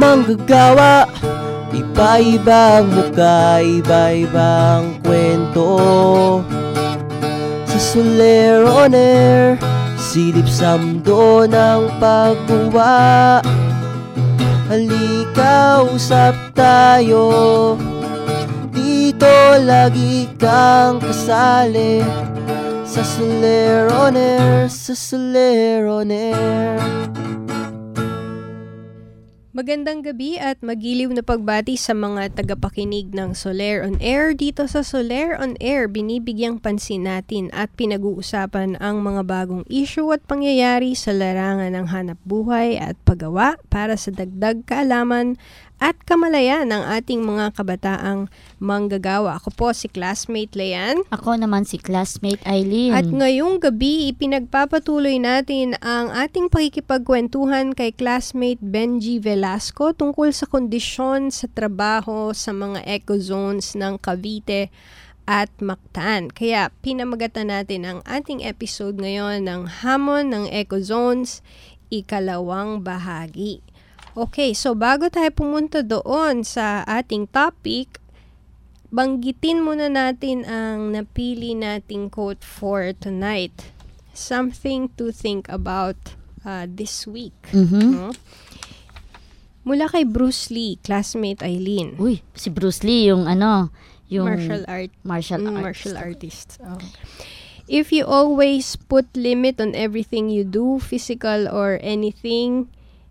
manggagawa, iba-ibang mukha, iba-ibang kwento. Sa Soler on Air, silip sa mundo ng pagguwa. Halika, usap tayo, dito lagi kang kasali. Sa Soler on Air, sa Soler on Air. Magandang gabi at magiliw na pagbati sa mga tagapakinig ng Soler on Air. Dito sa Soler on Air, binibigyang pansin natin at pinag-uusapan ang mga bagong issue at pangyayari sa larangan ng hanap buhay at paggawa para sa dagdag kaalaman at kamalayan ng ating mga kabataang manggagawa. Ako po si Classmate Leanne. Ako naman si Classmate Eileen. At ngayong gabi, ipinagpapatuloy natin ang ating pakikipagkwentuhan kay Classmate Benji Velasco tungkol sa kondisyon sa trabaho sa mga eco zones ng Cavite at Mactan. Kaya pinamagatan natin ang ating episode ngayon ng Hamon ng Eco Zones, ikalawang bahagi. Okay, so bago tayo pumunta doon sa ating topic, banggitin muna natin ang napili nating quote for tonight. Something to think about this week. No? Mula kay Bruce Lee, Classmate Eileen. Uy, si Bruce Lee yung yung martial artist. Oh. If you always put limit on everything you do, physical or anything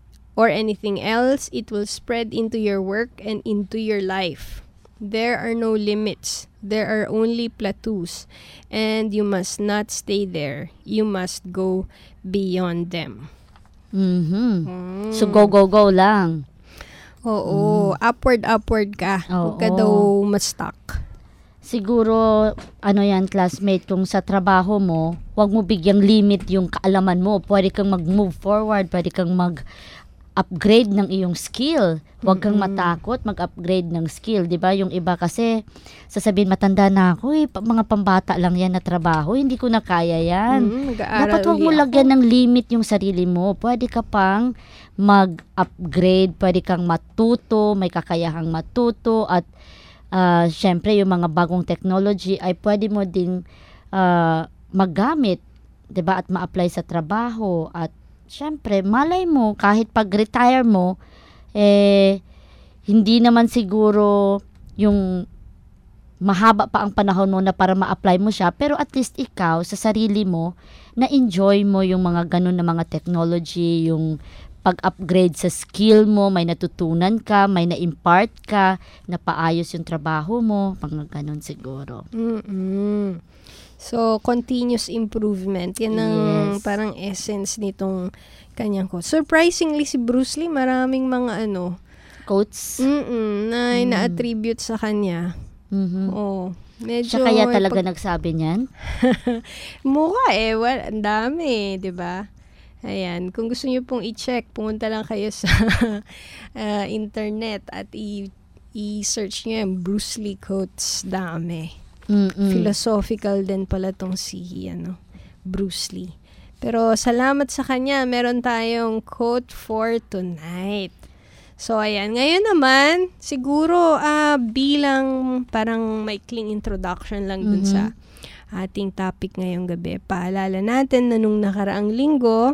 else, it will spread into your work and into your life. There are no limits. There are only plateaus. And you must not stay there. You must go beyond them. So go lang. Oo. Upward ka. Huwag ka daw ma-stuck. Siguro, yan, Classmate, kung sa trabaho mo, huwag mo bigyang limit yung kaalaman mo. Pwede kang mag-move forward, pwede kang mag-upgrade ng iyong skill. Huwag kang matakot mag-upgrade ng skill. Diba? Yung iba kasi, sasabihin, matanda na ako, mga pambata lang yan na trabaho. Hindi ko na kaya yan. Dapat huwag mo lagyan ng limit yung sarili mo. Pwede ka pang mag-upgrade, pwede kang matuto, may kakayahang matuto, at syempre, yung mga bagong technology ay pwede mo ding maggamit, 'di ba, at ma-apply sa trabaho. At syempre, malay mo kahit pag-retire mo, hindi naman siguro yung mahaba pa ang panahon mo na para ma-apply mo siya, pero at least ikaw sa sarili mo na-enjoy mo yung mga ganun na mga technology, yung pag-upgrade sa skill mo, may natutunan ka, may na-impart ka, napaayos yung trabaho mo, mga ganun siguro. So, continuous improvement. Yan ang parang essence nitong kanyang quote. Surprisingly, si Bruce Lee, maraming mga quotes na na-attribute sa kanya. Medyo siya kaya talaga nagsabi niyan? Mukha ang dami, di ba? Ayan, kung gusto niyo pong i-check, pumunta lang kayo sa internet at i-search niyo yung Bruce Lee quotes. Dami. Philosophical din pala tong si Bruce Lee. Pero salamat sa kanya, meron tayong quote for tonight. So ayan, ngayon naman, siguro bilang parang maikling introduction lang dun sa ating topic ngayong gabi. Paalala natin na nung nakaraang linggo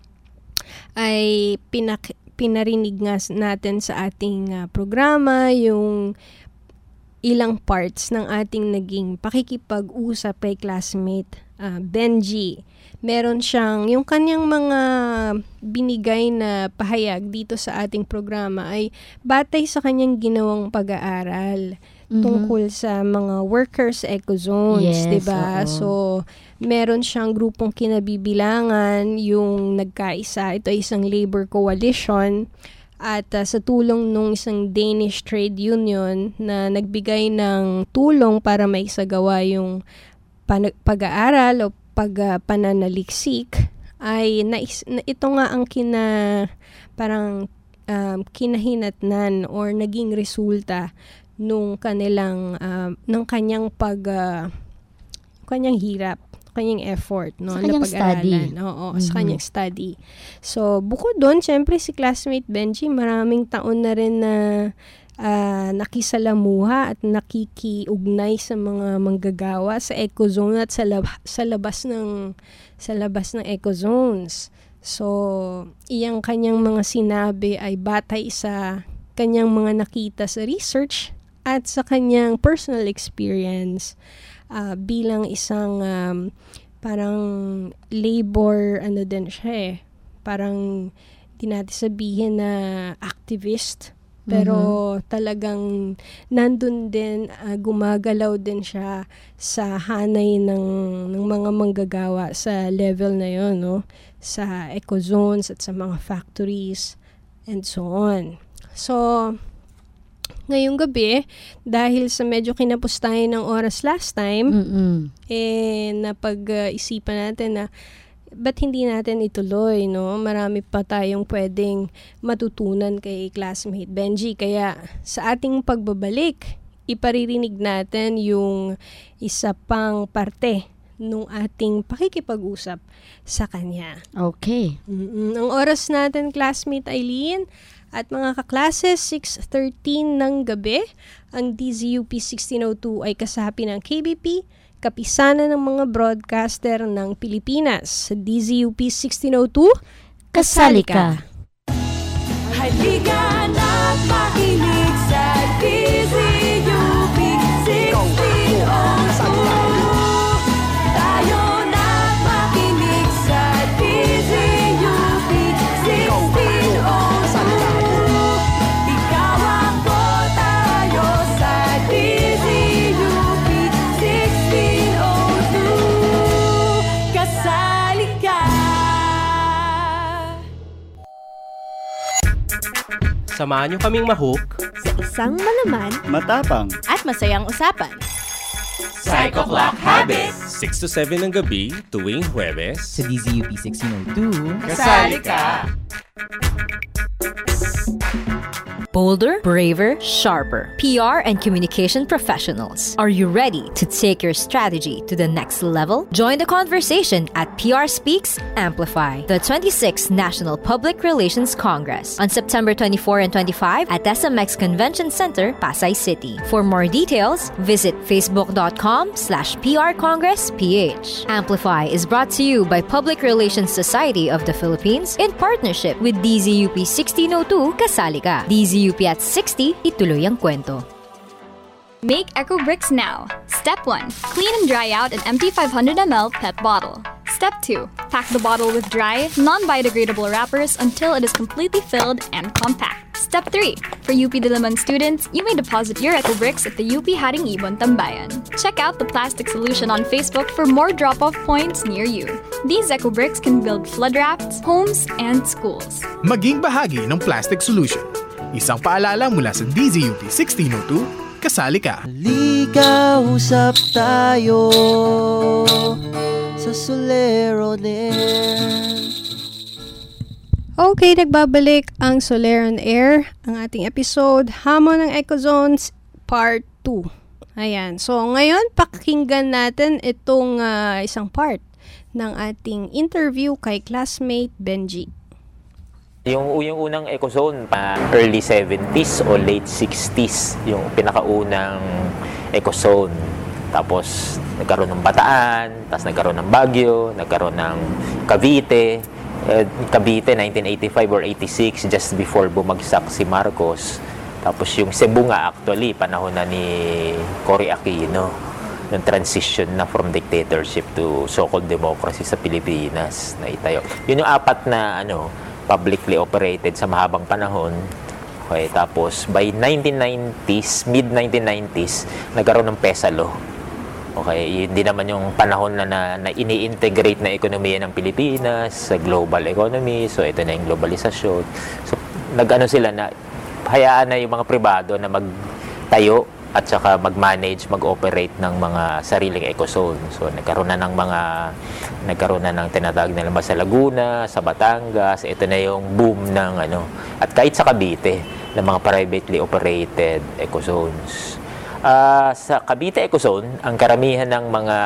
ay pinarinig nga natin sa ating programa yung ilang parts ng ating naging pakikipag-usap kay Classmate Benji. Meron siyang, yung kanyang mga binigay na pahayag dito sa ating programa ay batay sa kanyang ginawang pag-aaral tungkol sa mga workers eco zones, 'di ba? So meron siyang grupong kinabibilangan, yung nagkaisa, ito ay isang labor coalition, at sa tulong ng isang Danish trade union na nagbigay ng tulong para maisagawa yung pag-aaral o pananaliksik, ay ito nga ang kinahinatnan or naging resulta nung kanyang kanyang hirap kanyang effort, no, sa kanyang na pag-aralan. study. Oo, sa kanyang study. So, bukod doon, syempre si classmate Benji, maraming taon na rin na nakisalamuha at nakikiugnay sa mga manggagawa sa ecozone at sa labas ng ecozones. So, iyang kanyang mga sinabi ay batay sa kanyang mga nakita sa research at sa kanyang personal experience bilang isang parang labor, din siya parang di natin sabihin na activist, pero talagang nandun din, gumagalaw din siya sa hanay ng mga manggagawa sa level na yon, no? Sa ecozones at sa mga factories and so on. So, ngayong gabi, dahil sa medyo kinapos tayo ng oras last time, napag-isipan natin na ba't hindi natin ituloy, no? Marami pa tayong pwedeng matutunan kay classmate Benji. Kaya sa ating pagbabalik, iparirinig natin yung isa pang parte nung ating pakikipag-usap sa kanya. Okay. Ang oras natin, classmate Eileen, at mga kaklase, 6:13 ng gabi. Ang DZUP 1602 ay kasapi ng KBP, kapisanan ng mga broadcaster ng Pilipinas. Sa DZUP 1602, kasali ka! Halika na't makinig sa DZUP 1602. Tayo na't makinig sa DZUP 1602. Ikaw ako, tayo sa DZUP 1602. Kasali ka! Samahan niyo kaming mahook sa isang malaman matapang at masayang usapan. Psycho Clock Habits 6 to 7 ng gabi tuwing Huwebes Sa DZUP 1602, Kasali ka! Bolder, braver, sharper. PR and communication professionals. Are you ready to take your strategy to the next level? Join the conversation at PR Speaks Amplify, the 26th National Public Relations Congress on September 24 and 25 at SMX Convention Center, Pasay City. For more details, visit facebook.com/PRCongressPH. Amplify is brought to you by Public Relations Society of the Philippines in partnership with DZUP 1602 Kasali Ka. DZUP at 60, ituloy ang kwento. Make Eco Bricks now. Step 1. Clean and dry out an empty 500 ml PET bottle. Step 2. Pack the bottle with dry, non-biodegradable wrappers until it is completely filled and compact. Step 3. For UP Diliman students, you may deposit your Eco Bricks at the UP Haring Ibon Tambayan. Check out the plastic solution on Facebook for more drop-off points near you. These Eco Bricks can build flood rafts, homes, and schools. Maging bahagi ng plastic solution. Isang paalala mula sa DZUP 1602, kasali ka. Halika, usap tayo sa Soleron Air. Okay, nagbabalik ang Soleron Air, ang ating episode, Hamon ng Ecozones, Part 2. Ayan, so ngayon, pakinggan natin itong isang part ng ating interview kay classmate Benji. Yung unang ecozone, early 70s o late 60s, yung pinakaunang ecozone. Tapos nagkaroon ng Bataan, tapos nagkaroon ng Baguio, nagkaroon ng Cavite. Cavite 1985 or 86, just before bumagsak si Marcos. Tapos yung Cebu nga actually, panahon na ni Cory Aquino, yung transition na from dictatorship to so-called democracy sa Pilipinas na itayo. Yun yung apat na publicly operated sa mahabang panahon. Okay, tapos by 1990s, mid-1990s, nagkaroon ng PESA law. Okay, hindi naman yung panahon na ini-integrate na ekonomiya ng Pilipinas sa global economy. So ito na yung globalisasyon. So sila na hayaan na yung mga pribado na magtayo at saka mag-manage, mag-operate ng mga sariling ecozone. So nagkaroon na ng tinatawag nila sa Laguna, sa Batangas. Ito na yung boom ng at kahit sa Cavite ng mga privately operated ecozones. Sa Cavite Ecozone, ang karamihan ng mga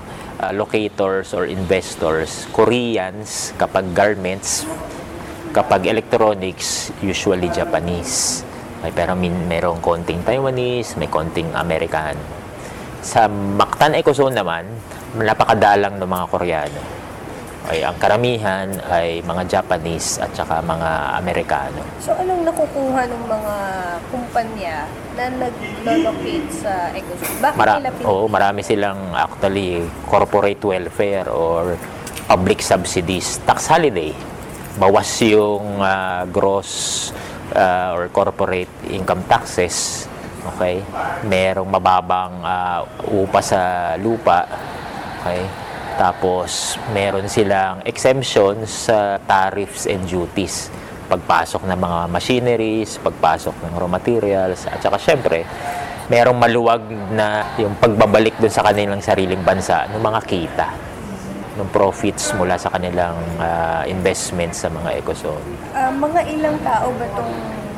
locators or investors, Koreans, kapag garments, kapag electronics, usually Japanese. Pero merong konting Taiwanese, may konting Amerikano. Sa Mactan Ecozone naman, napakadalang ng mga Koreano. Ang karamihan ay mga Japanese at saka mga Amerikano. So, anong nakukuha ng mga kumpanya na nag-locate sa Ecozone? Bakit nila marami silang actually corporate welfare or public subsidies. Tax holiday. Bawas yung gross or corporate income taxes. Okay? Merong mababang upa sa lupa. Okay? Tapos, meron silang exemptions sa tariffs and duties. Pagpasok ng mga machineries, pagpasok ng raw materials, at saka syempre, merong maluwag na yung pagbabalik dun sa kanilang sariling bansa ng mga kita, ng profits mula sa kanilang investments sa mga Ecozone. Mga ilang tao ba itong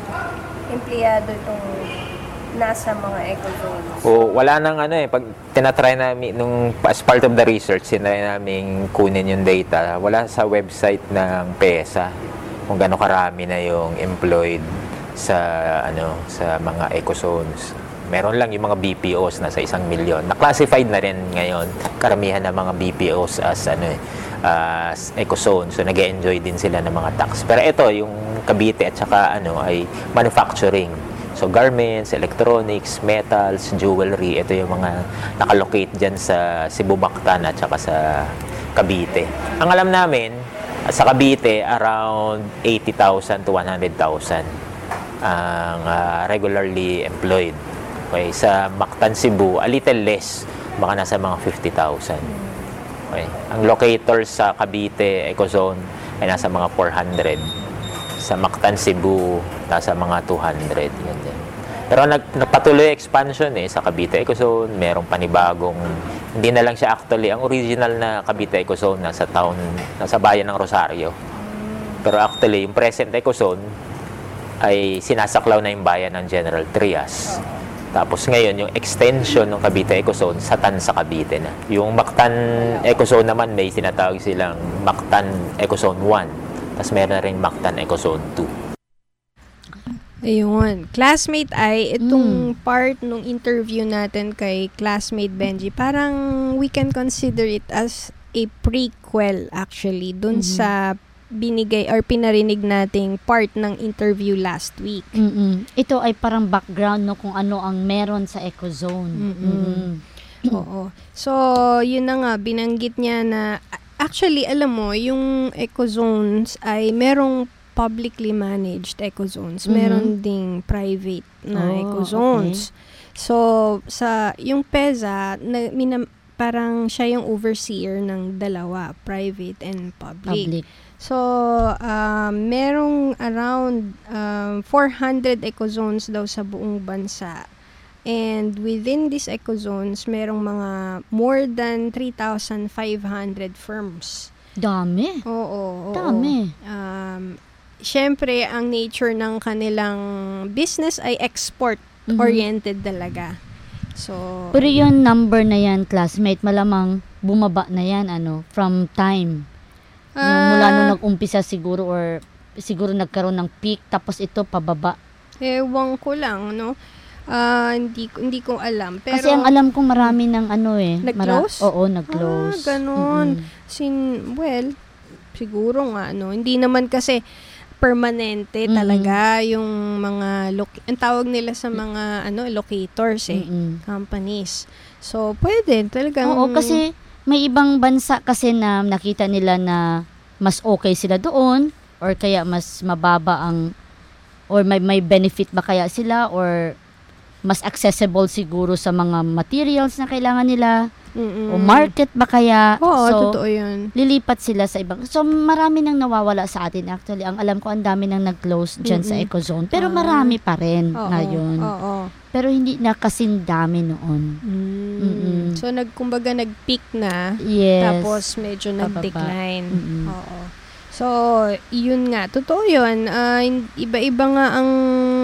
empleyado itong nasa mga Ecozone? Wala nang pag tinatry namin as part of the research, tinatry namin kunin yung data, wala sa website ng PESA kung gaano karami na yung employed sa sa mga Ecozones. Meron lang yung mga BPOs na sa 1 milyon. Na-classified na rin ngayon karamihan ng mga BPOs as Ecozone. So nag-enjoy din sila ng mga tax. Pero ito yung Cavite at saka ay manufacturing. So garments, electronics, metals, jewelry, ito yung mga nakalocate dyan sa Cebu, Mactan at saka sa Cavite. Ang alam namin, sa Cavite, around 80,000 to 100,000 ang regularly employed. Okay, sa Mactan, Cebu, a little less, baka nasa mga 50,000. Okay. Ang locators sa Cavite, Ecozone, ay nasa mga 400. Sa Mactan, Cebu, nasa mga 200. Yan din. Pero nagpatuloy expansion sa Cavite Ecozone. Merong panibagong, hindi na lang siya actually, ang original na Cavite Ecozone nasa bayan ng Rosario. Pero actually, yung present Ecozone ay sinasaklaw na yung bayan ng General Trias. Tapos ngayon, yung extension ng Cavite Ecozone sa Tansa, Cavite na. Yung Mactan Ecozone naman, may sinatawag silang Mactan Ecozone 1. Tapos meron na rin Mactan Ecozone 2. Ayun. Classmate itong part nung interview natin kay classmate Benji, parang we can consider it as a prequel actually dun sa binigay or pinarinig nating part ng interview last week. Ito ay parang background kung ano ang meron sa Ecozone. Oo. So, yun na nga, binanggit niya na actually, alam mo, yung Ecozones ay merong publicly managed Ecozones. Meron ding private na Ecozones. Okay. So, yung PEZA, parang siya yung overseer ng dalawa, private and public. So, merong around 400 Ecozones daw sa buong bansa. And within these Ecozones, merong mga more than 3,500 firms. Dami. Oo. Dami. Siyempre, ang nature ng kanilang business ay export-oriented talaga. So, pero yung number na yan, classmate, malamang bumaba na yan, from time. Mula nung nag-umpisa siguro or siguro nagkaroon ng peak, tapos ito pababa. Ewan ko lang, hindi ko alam. Pero, kasi ang alam ko marami ng nag-close? Oo, nag-close. Ganon. Siguro nga, hindi naman kasi permanente talaga yung mga ang tawag nila sa mga locators companies. So pwede talagang. Oo, kasi may ibang bansa kasi na nakita nila na mas okay sila doon or kaya mas mababa or may benefit ba kaya sila or mas accessible siguro sa mga materials na kailangan nila. O market ba kaya? Oo, totoo yun. Lilipat sila sa ibang. So, marami nang nawawala sa atin actually. Ang alam ko, ang dami nang nag-close dyan sa Ecozone. Pero marami pa rin ngayon. Pero hindi na kasing dami noon. So, kumbaga nag-peak na. Yes. Tapos, medyo nag-decline. So, yun nga. Totoo yun. Iba-iba nga ang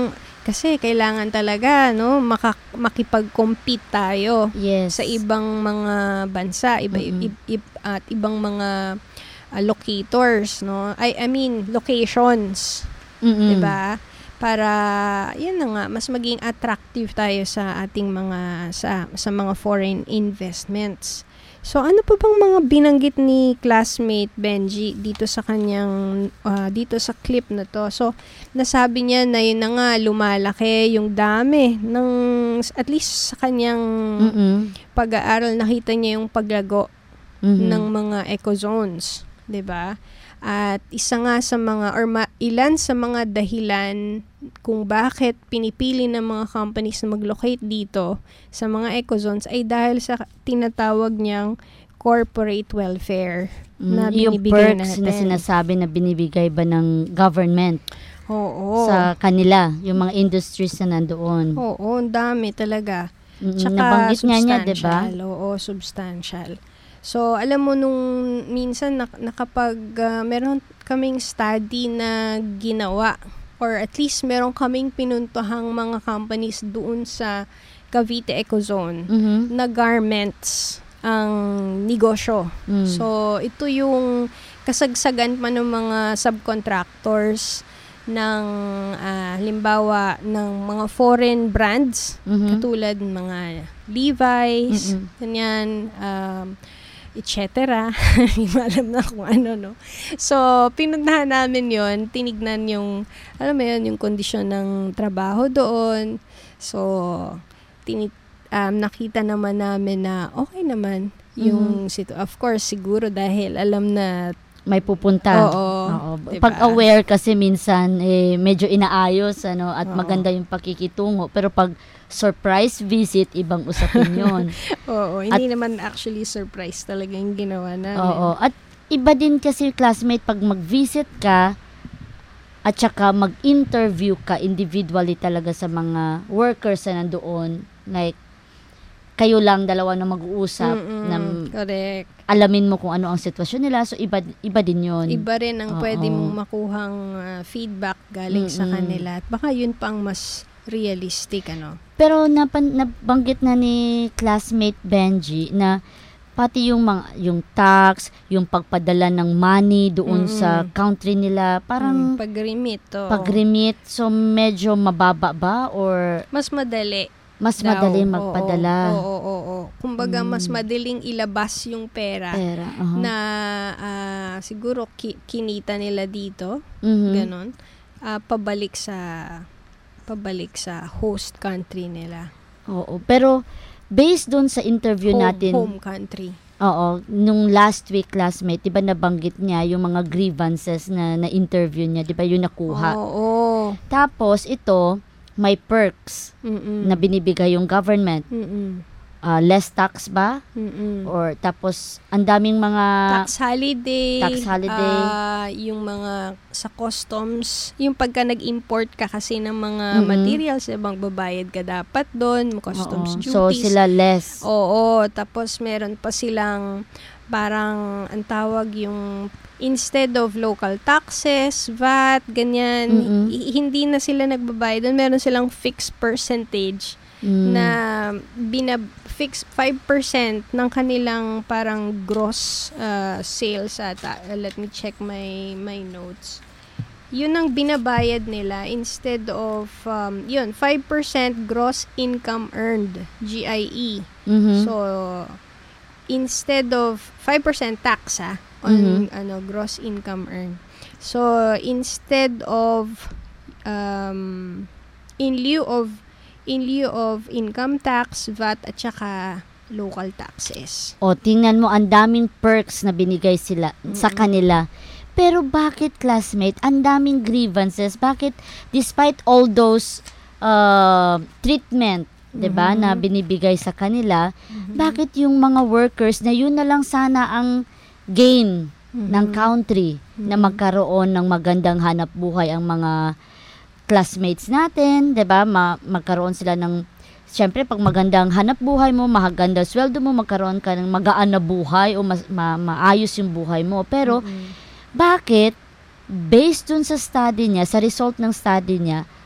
Kasi kailangan talaga makipag-compete tayo sa ibang mga bansa, at ibang mga locators, no? I mean locations. 'Di ba? Para yun na nga, mas maging attractive tayo sa ating mga sa mga foreign investments. So, ano pa bang mga binanggit ni classmate Benji dito sa kanyang, dito sa clip na to? So, nasabi niya na yun na nga, lumalaki yung dami ng, at least sa kanyang pag-aaral, nakita niya yung paglago ng mga ecozones, 'di ba? At isa nga sa mga, ilan sa mga dahilan kung bakit pinipili ng mga companies na mag-locate dito sa mga ecozones ay dahil sa tinatawag niyang corporate welfare na binibigay yung perks natin. Na sinasabi na binibigay ba ng government sa kanila, yung mga industries na nandoon. Oo, ang dami talaga. Tsaka nabanggit niya, diba? Oo, substantial. So, alam mo, nung minsan meron kaming study na ginawa, or at least meron kaming pinuntuhang mga companies doon sa Cavite Ecozone na garments ang negosyo. So, ito yung kasagsagan pa ng mga subcontractors ng halimbawa ng mga foreign brands katulad ng mga Levi's, ganyan, etc. Alam na kung ano, no? So, pinuntahan namin yon, tinignan yung, alam mo yun, yung kondisyon ng trabaho doon. So, nakita naman namin na okay naman yung of course, siguro dahil alam na may pupunta. Oo. Diba? Pag aware kasi minsan, medyo inaayos, at maganda yung pakikitungo. Pero pag surprise visit, ibang usapin yun. Oo, hindi naman actually surprise talaga yung ginawa namin. Oo, at iba din kasi classmate pag mag-visit ka at saka mag-interview ka individually talaga sa mga workers na nandoon. Like, kayo lang dalawa na mag-uusap. Correct. Alamin mo kung ano ang sitwasyon nila. So, iba din yun. Iba rin ang pwede mong makuhang feedback galing sa kanila. At baka yun pang mas realistic, Pero nabanggit na ni classmate Benji na pati yung tax, yung pagpadala ng money doon sa country nila, parang pag-remit. So medyo mababa ba or mas madali? Mas madaling magpadala. Oo. Kumbaga, mas madaling ilabas yung pera na siguro kinita nila dito, ganon, pabalik sa host country nila. Oo, pero based doon sa interview natin, home country. Oo, nung last week classmate, 'di ba nabanggit niya yung mga grievances na na-interview niya, 'di ba yung nakuha? Oo. Tapos ito, may perks na binibigay yung government. Less tax ba? Or tapos ang daming mga tax holiday. Yung mga sa customs, yung pagka nag-import ka kasi ng mga materials, magbabayad ka dapat doon, customs duties. So sila less. Oo, tapos meron pa silang parang ang tawag yung instead of local taxes, VAT, ganyan, hindi na sila nagbabayad doon. Meron silang fixed percentage na fix 5% ng kanilang parang gross sales ata. Let me check my notes. Yun ang binabayad nila instead of 5% gross income earned, GIE. So instead of 5% tax on gross income earned. So instead of in lieu of income tax, VAT at saka local taxes. Tingnan mo, ang daming perks na binigay sila sa kanila. Pero bakit classmate, ang daming grievances? Bakit despite all those treatment, 'di ba, na binibigay sa kanila, bakit yung mga workers na yun na lang sana ang gain ng country na magkaroon ng magandang hanap buhay ang mga classmates natin, 'di ba? Magkaroon sila ng, siyempre pag magandang hanap buhay mo, maganda sweldo mo, magkaroon ka ng magaan na buhay o maayos yung buhay mo. Pero bakit based dun sa study niya, sa result ng study niya,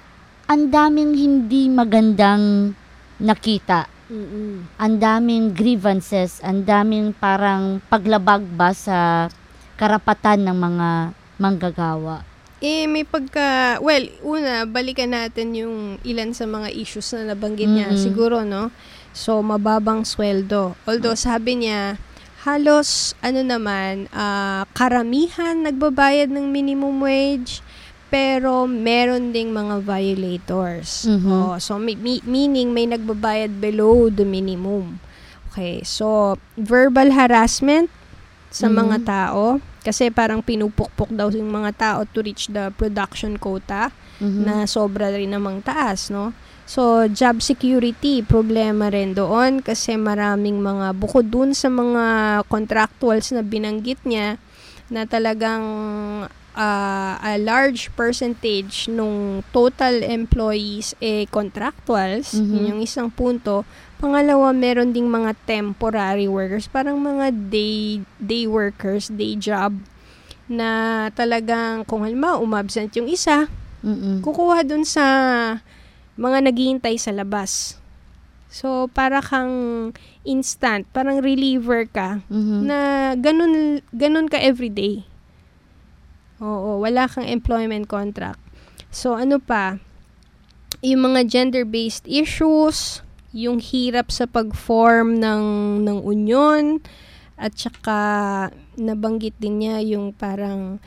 ang daming hindi magandang nakita. Ang daming grievances, ang daming parang paglabag ba sa karapatan ng mga manggagawa. May una, balikan natin yung ilan sa mga issues na nabanggit niya. Siguro, no? So, mababang sweldo. Although, sabi niya, halos, karamihan nagbabayad ng minimum wage, pero meron ding mga violators. So, meaning may nagbabayad below the minimum. Okay, so, verbal harassment sa mga tao, kasi parang pinupukpok daw yung mga tao to reach the production quota na sobra rin namang taas, no? So, job security, problema rin doon kasi maraming mga, bukod dun sa mga contractuals na binanggit niya, na talagang a large percentage nung total employees contractuals, yun yung isang punto. Pangalawa, meron ding mga temporary workers, parang mga day workers, day job, na talagang kung halimbawa umabsent yung isa, kukuha dun sa mga naghihintay sa labas. So, para kang instant, parang reliever ka, na ganun ka everyday. Oo, wala kang employment contract. So, ano pa? Yung mga gender-based issues, yung hirap sa pag-form ng union, at saka nabanggit din niya yung parang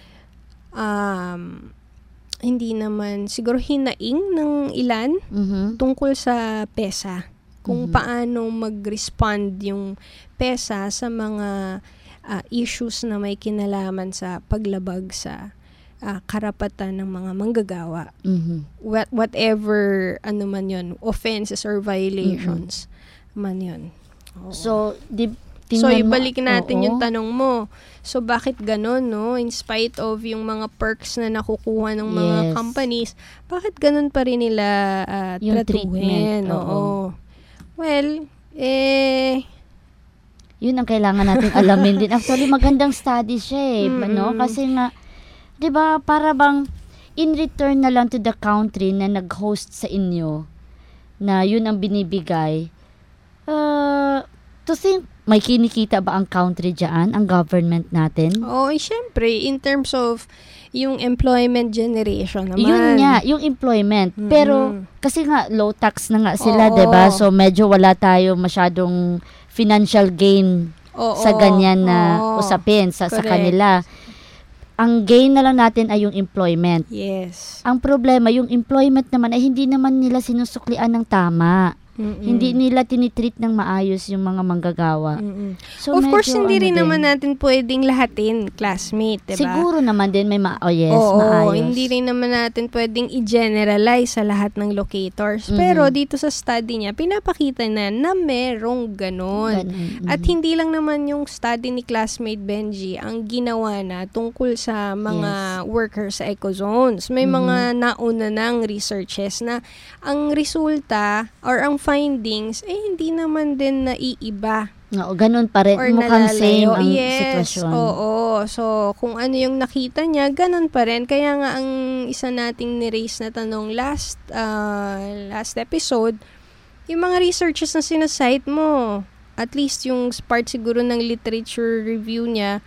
hindi naman, siguro hinaing ng ilan tungkol sa PESA. Kung paano mag-respond yung PESA sa mga issues na may kinalaman sa paglabag sa karapatan ng mga manggagawa. Whatever, man yun, offenses or violations man yun. So, ibalik natin yung tanong mo. So, bakit ganon, no? In spite of yung mga perks na nakukuha ng mga companies, bakit ganon pa rin nila yung tratuhin? Treatment. Well, yun ang kailangan natin alamin din. Actually, magandang study siya no? Kasi nga, di ba, para bang in return na lang to the country na nag-host sa inyo, na yun ang binibigay, to think, may kinikita ba ang country dyan, ang government natin? Syempre, in terms of yung employment generation naman. Yun nga, yung employment. Pero, kasi nga, low tax na nga sila, diba? So, medyo wala tayo masyadong financial gain sa ganyan na usapin sa kanila. Ang gain na lang natin ay yung employment. Yes. Ang problema, yung employment naman ay hindi naman nila sinusuklian ng tama. Hindi nila tinitreat ng maayos yung mga manggagawa. So, of course, hindi rin naman natin pwedeng lahatin, classmate, diba? Siguro naman din may maayos. Hindi rin naman natin pwedeng i-generalize sa lahat ng locators. Pero dito sa study niya, pinapakita na merong ganon. At hindi lang naman yung study ni classmate Benji ang ginawa na tungkol sa mga workers sa ecozones. May mga nauna ng researches na ang resulta or ang findings, hindi naman din naiiba. Ganun pa rin. Mukhang same ang sitwasyon. So, kung ano yung nakita niya, ganun pa rin. Kaya nga, ang isa nating ni-raise na tanong last episode, yung mga researches na sinasite mo, at least yung part siguro ng literature review niya,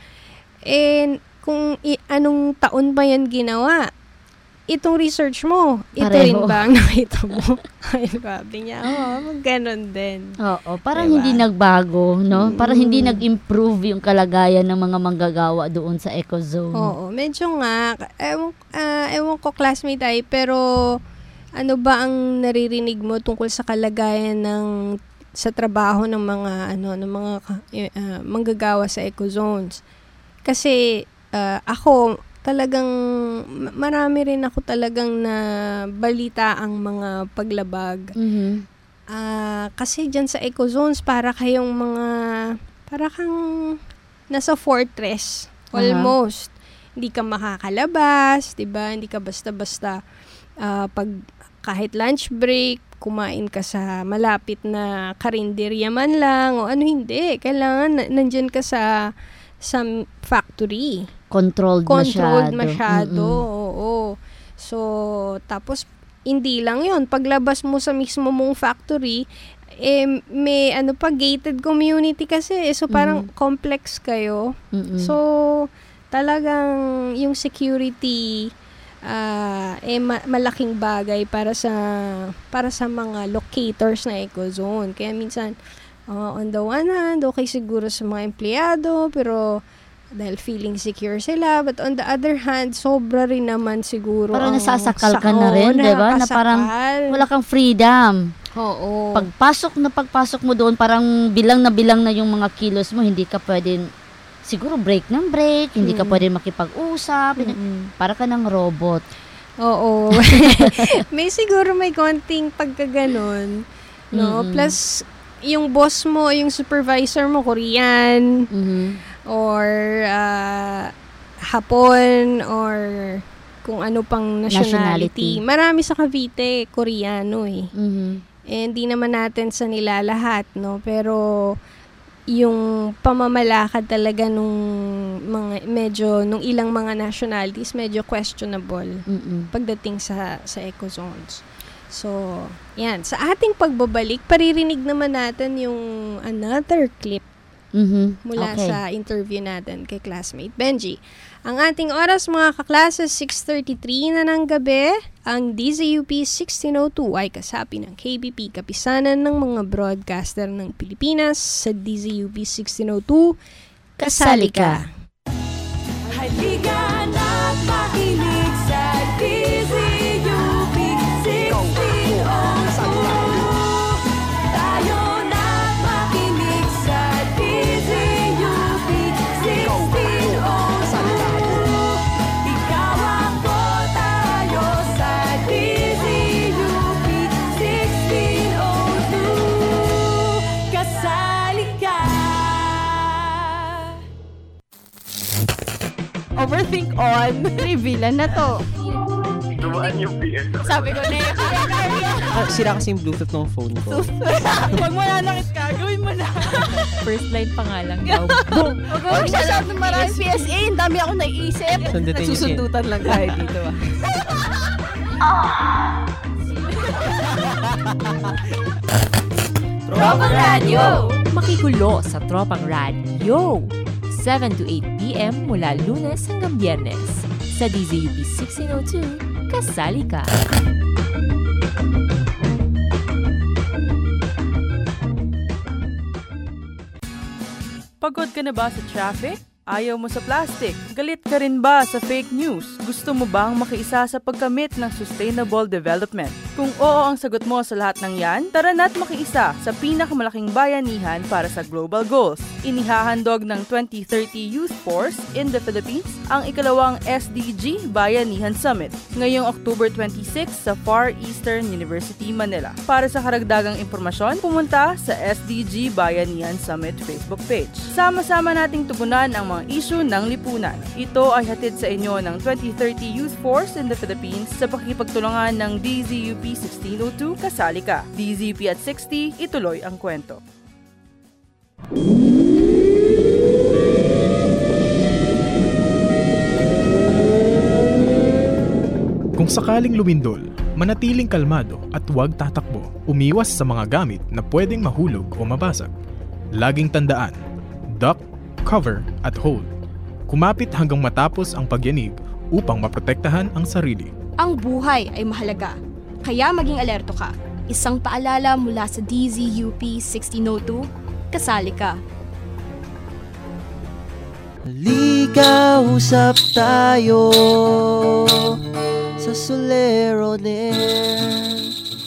kung anong taon ba yan ginawa, itong research mo, ito rin ba ang nakita mo? Ay, sabi niya, ganon din. Parang hindi nagbago, no? Parang hindi nag-improve yung kalagayan ng mga manggagawa doon sa ecozone. Medyo nga, ewan ko classmate pero ano ba ang naririnig mo tungkol sa kalagayan sa trabaho ng mga manggagawa sa ecozones? Kasi ako, talagang marami rin ako talagang na balita ang mga paglabag. Kasi dyan sa ecozones, para kang nasa fortress almost. Hindi ka makakalabas, 'di ba? Hindi ka basta-basta kahit lunch break, kumain ka sa malapit na karinderya man lang o ano, hindi. Kailangan nandiyan ka sa factory. Controlled masyado. Oo. So, tapos hindi lang yon, paglabas mo sa mismo mong factory, may gated community kasi. So, parang complex kayo. So, talagang yung security malaking bagay para sa mga locators na ecozone. Kaya minsan, on the one hand, okay siguro sa mga empleyado, pero dahil feeling secure sila, but on the other hand, sobra rin naman siguro parang nasasakal ka na rin, diba? Na parang wala kang freedom. Oo. Pagpasok mo doon, parang bilang na yung mga kilos mo, hindi ka pwedeng, siguro break ng break, hindi ka pwedeng makipag-usap, para ka ng robot. Oo. May konting pagkaganon, no? Plus, yung boss mo, yung supervisor mo, Korean, or Hapon, or kung ano pang nationality. Marami sa Cavite, Koreano eh. Hindi naman natin sa nila lahat, no? Pero yung pamamalakad talaga nung ilang mga nationalities, medyo questionable pagdating sa ecozones. So, yan. Sa ating pagbabalik, paririnig naman natin yung another clip mula sa interview natin kay classmate Benji. Ang ating oras, mga kaklase, 6:33 na ng gabi. Ang DZUP 1602 ay kasapi ng KBP, Kapisanan ng mga broadcaster ng Pilipinas. Sa DZUP 1602, kasali ka. Halika na't makinig sa DZUP 1602. Tayo na't makinig sa DZUP 1602. Ikaw ako, tayo sa DZUP 1602. Kasali ka. Overthink on. Reveal na to. Dumaan yung PS. Sabi ko na Sira kasi yung Bluetooth ng phone ko. Huwag mo nanakit ka. Gawin mo na. First line pa nga lang daw. Boom! Huwag mo masyadong maraming PSA. Ang dami ako naiisip. Nagsusundutan lang tayo dito. Tropang Radio! Makigulo sa Tropang Radio. 7 to 8 p.m. mula Lunes hanggang Biyernes. Sa DZUP 1602, kasali ka. Pagod ka na ba sa traffic? Ayaw mo sa plastic? Galit ka rin ba sa fake news? Gusto mo bang makiisa sa pagkamit ng sustainable development? Kung oo ang sagot mo sa lahat ng yan, tara na't makiisa sa pinakamalaking bayanihan para sa global goals. Inihahandog ng 2030 Youth Force in the Philippines ang ikalawang SDG Bayanihan Summit ngayong October 26 sa Far Eastern University, Manila. Para sa karagdagang impormasyon, pumunta sa SDG Bayanihan Summit Facebook page. Sama-sama nating tugunan ang mga issue ng lipunan. Ito ay hatid sa inyo ng 2030 Youth Force in the Philippines sa pakikipagtulungan ng DZUP 1602, kasali ka. DZUP at 60, ituloy ang kwento. Kung sakaling lumindol, manatiling kalmado at huwag tatakbo. Umiwas sa mga gamit na pwedeng mahulog o mabasag. Laging tandaan, duck, cover at hold. Kumapit hanggang matapos ang pagyanig upang maprotektahan ang sarili. Ang buhay ay mahalaga, kaya maging alerto ka. Isang paalala mula sa DZUP 1602, kasali ka. Halika, usap tayo sa Solero Air.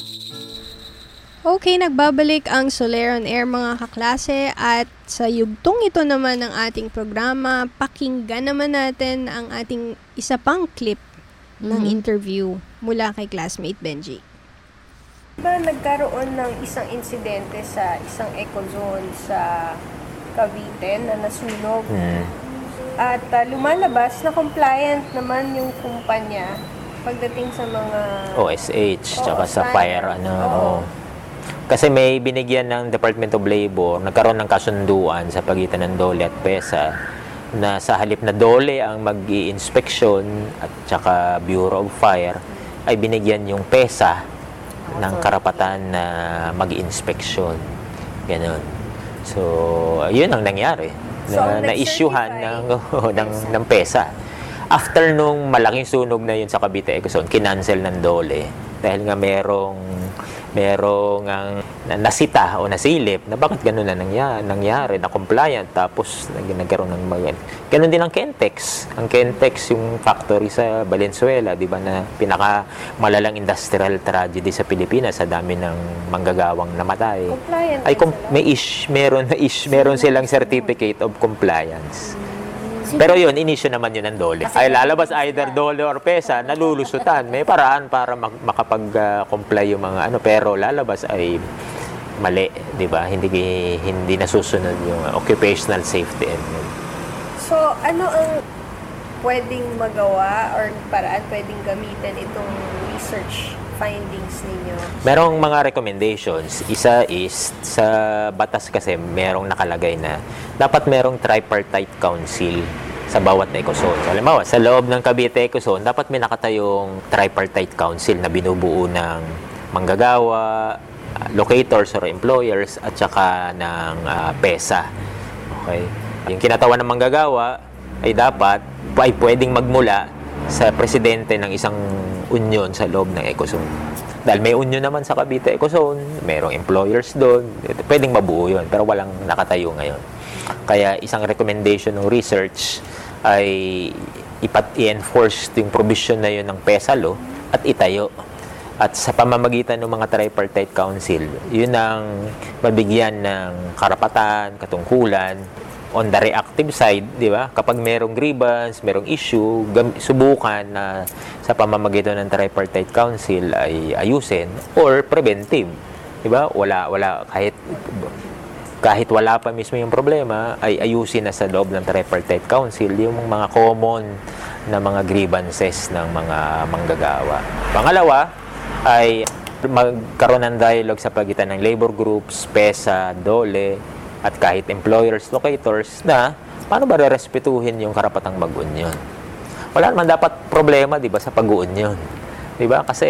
Okay, nagbabalik ang Solero on Air, mga kaklase, at sa yugtong ito naman ng ating programa, pakinggan naman natin ang ating isa pang clip ng interview mula kay classmate Benji. Nagkaroon ng isang insidente sa isang ecozone sa Cavite na nasunog. At lumalabas na compliant naman yung kumpanya pagdating sa mga OSH, tsaka sa fire, Kasi may binigyan ng Department of Labor, nagkaroon ng kasunduan sa pagitan ng DOLE at PESA na sa halip na DOLE ang mag-i-inspection at tsaka Bureau of Fire, ay binigyan yung PESA ng karapatan na mag-inspeksyon. Ganon. So, yun ang nangyari. Na-issuehan ng PESA. After nung malaking sunog na yun sa Cavite Ecozone, kinancel ng DOLE dahil nga merong ang nasita o nasilip na bakit gano'n na nangyari, na compliant, tapos nagkaroon ng mga gano'n din ang Kentex. Ang Kentex, yung factory sa Valenzuela, di ba, na pinakamalalang industrial tragedy sa Pilipinas, sa dami ng manggagawang namatay. Compliant ay meron silang certificate of compliance. Pero yun, inisyo naman yun ng DOLE. Ay lalabas either DOLE or PESA, nalulusutan. May paraan para makapag-comply yung mga pero lalabas ay mali, di ba? Hindi nasusunod yung occupational safety. So, ano ang pwedeng magawa or paraan pwedeng gamitin itong research findings ninyo? Merong mga recommendations. Isa is, sa batas kasi merong nakalagay na dapat merong tripartite council sa bawat ecozone. So, halimbawa, sa loob ng Cavite Ecozone, dapat may nakatayong tripartite council na binubuo ng manggagawa, locators or employers, at saka ng PESA. Okay? Yung kinatawan ng manggagawa ay pwedeng magmula sa presidente ng isang union sa loob ng Ecozone. Dahil may union naman sa Cavite Ecozone, mayroong employers doon, pwedeng mabuo yun, pero walang nakatayo ngayon. Kaya isang recommendation ng research ay i-enforce yung provision na yun ng PESA law at itayo. At sa pamamagitan ng mga tripartite council, yun ang mabigyan ng karapatan, katungkulan, on the reactive side, di ba? Kapag merong grievance, merong issue, subukan na sa pamamagitan ng tripartite council ay ayusin, or preventive, di ba? Kahit wala pa mismo yung problema, ay ayusin na sa loob ng tripartite council yung mga common na mga grievances ng mga manggagawa. Pangalawa ay magkaroon ng dialogue sa pagitan ng labor groups, PESA, DOLE, at kahit employers, locators, na paano ba rerespetuhin yung karapatang mag-union? Wala naman dapat problema, di ba, sa pag-union. Di ba? Kasi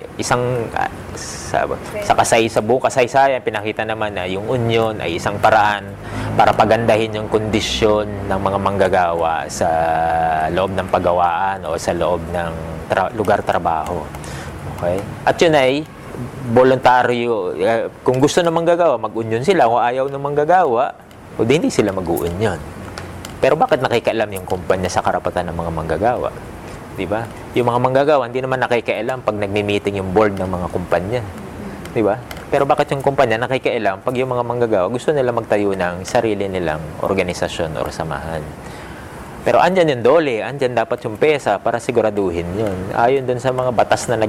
sa buong kasaysayan, pinakita naman na yung union ay isang paraan para pagandahin yung kondisyon ng mga manggagawa sa loob ng paggawaan o sa loob ng lugar trabaho. Okay? At yun ay voluntaryo. Kung gusto ng manggagawa, mag-union sila. Kung ayaw ng manggagawa, hindi sila mag-union. Pero bakit nakikialam yung kumpanya sa karapatan ng mga manggagawa? Diba? Yung mga manggagawa, hindi naman nakikialam pag nagmi-meeting yung board ng mga kumpanya. Diba? Pero bakit yung kumpanya nakikialam pag yung mga manggagawa gusto nila magtayo ng sarili nilang organisasyon o samahan? Pero andyan yung DOLE, andyan dapat yung PESA para siguraduhin yun. Ayon dun sa mga batas na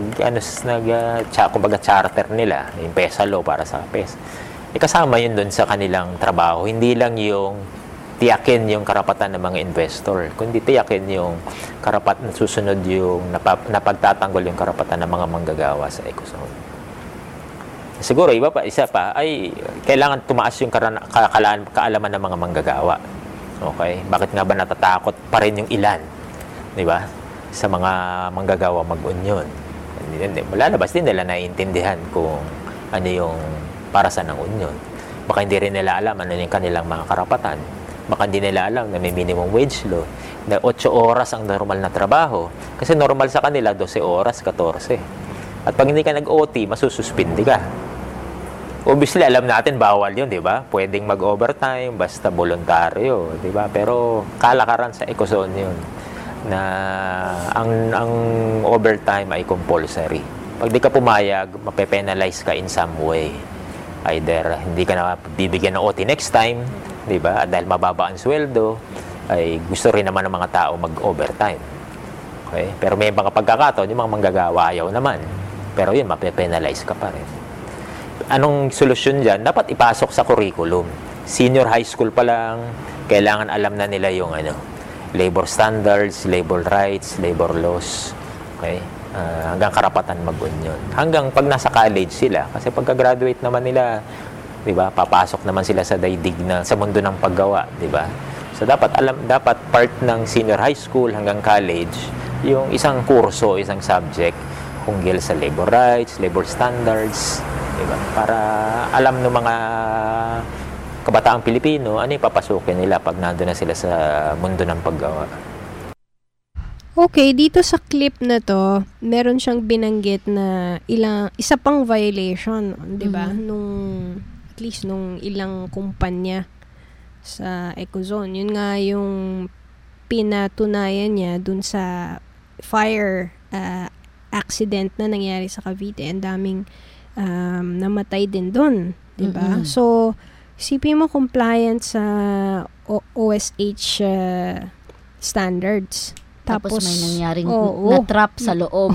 kumbaga charter nila, yung PESA law para sa PESA. Kasama yun dun sa kanilang trabaho. Hindi lang yung tiyakin yung karapatan ng mga investor, kundi tiyakin yung karapatan, susunod yung napagtatanggol yung karapatan ng mga manggagawa sa ecozone. Siguro, isa pa, ay kailangan tumaas yung kaalaman ng mga manggagawa. Okay? Bakit nga ba natatakot pa rin yung ilan? Di ba? Sa mga manggagawa mag-union. Lalabas din nila naiintindihan kung ano yung para sa ng union. Baka hindi rin nila alam ano yung kanilang mga karapatan. Baka hindi nila alam na may minimum wage law, na 8 oras ang normal na trabaho. Kasi normal sa kanila, 12 oras, 14. At pag hindi ka nag-OT, masususpindi ka. Obviously, alam natin, bawal yun, di ba? Pwedeng mag-overtime, basta voluntaryo, di ba? Pero kalakaran sa ecozone yun, na ang overtime ay compulsory. Pag di ka pumayag, mape-penalize ka in some way. Either hindi ka na bibigyan ng OT next time, di ba? At dahil mababa ang sweldo, ay gusto rin naman ng mga tao mag-overtime. Okay? Pero may mga pagkakataon, yung mga manggagawa ayaw naman. Pero yun, mape-penalize ka pa rin. Anong solusyon dyan? Dapat ipasok sa curriculum. Senior high school pa lang, kailangan alam na nila yung labor standards, labor rights, labor laws. Okay? Hanggang karapatan mag-union. Hanggang pag nasa college sila. Kasi pagka-graduate naman nila, di ba, papasok naman sila sa daigdig na sa mundo ng paggawa, di ba? So dapat part ng senior high school hanggang college, yung isang kurso, isang subject hunggil sa labor rights, labor standards, diba? Para alam ng mga kabataang Pilipino ano yung papasukin nila pag nandun na sila sa mundo ng paggawa. Okay, dito sa clip na to, meron siyang binanggit na isa pang violation, 'di ba? At least nung ilang kumpanya sa Ecozone. Yun nga yung pinatunayan niya dun sa fire accident na nangyari sa Cavite. Ang daming namatay din dun, 'di ba? So, isipin mo compliant sa OSH standards. Tapos may nangyaring na-trap sa loob.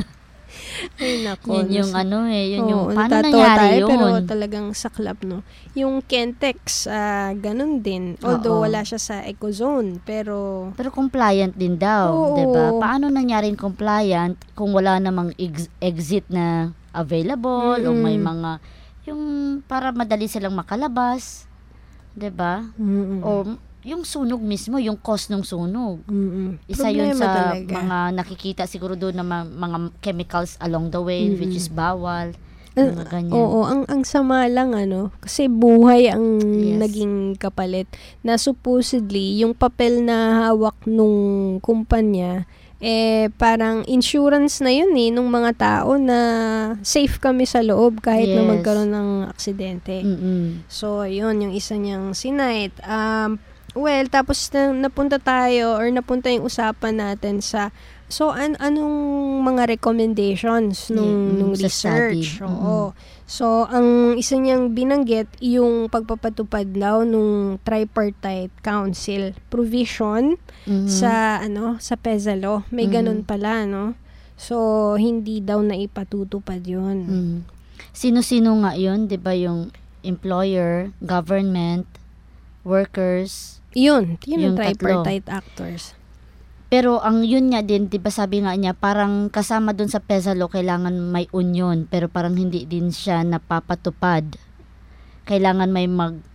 Ay, nako. Yun yung yun yung paano nangyari yun? Pero talagang saklap, no? Yung Kentex, ganun din. Although wala siya sa Ecozone, pero compliant din daw, 'di ba? Paano nangyaring compliant kung wala namang exit na available o may mga yung para madali silang makalabas, 'di ba? O yung sunog mismo, yung cause ng sunog. Isa yun sa mga nakikita siguro doon na mga chemicals along the way, which is bawal. Mga ganyan. Oo, ang sama lang kasi buhay ang naging kapalit. Na supposedly, yung papel na hawak nung kumpanya, parang insurance na yun nung mga tao na safe kami sa loob kahit na magkaroon ng aksidente. So, yun, yung isa niyang sinight. Well, tapos napunta yung usapan natin sa anong mga recommendations nung research. Oo. So, ang isa niyang binanggit yung pagpapatupad daw nung tripartite council provision sa PEZA law. May ganun pala, no? So, hindi daw na ipatutupad yun. Sino-sino nga yun? 'Di ba yung employer, government, workers? Yun yung tripartite actors. Pero ang yun nga din, 'di ba sabi nga niya, parang kasama doon sa PEZA law kailangan may union, pero parang hindi din siya napapatupad. Kailangan may